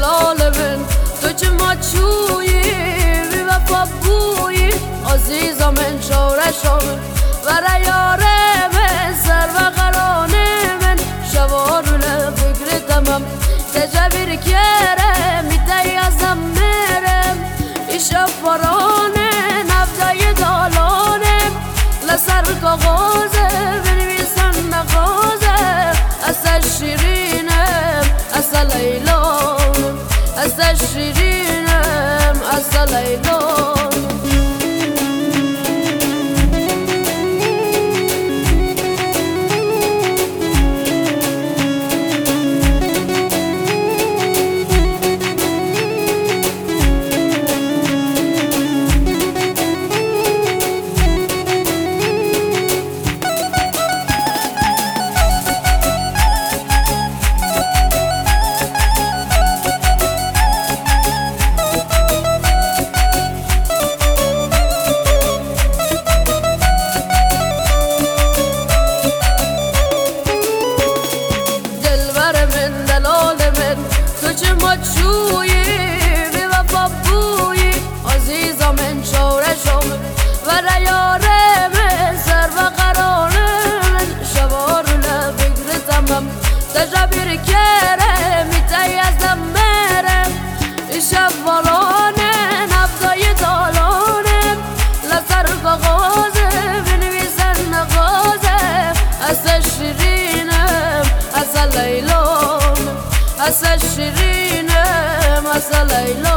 دلال من تو چه ماچویی بی وفا بویی عزیزا من شورشم برای یار من سر و قران من شوارونه فکرتمم تجبیر کرم میتایی ازم مرم ایشا فرانه نبدای دالانم لسر کاغازه بنویسن نقازه اصل شیرینم اصل لیلانم اصل شیرینم اصل لیلانم تو چه ماچویی بی وفا بویی عزیزا من شورشم برای یار من سر و قرار من شوارونه فکرتمم تجبیر کرم میتایی ازم مرم ایشب والانه نبدای دالانم لسر کاغازه بنویسن نقازه اصل شیرینم اصل لیلانم اصل شیرینم اصل لیلا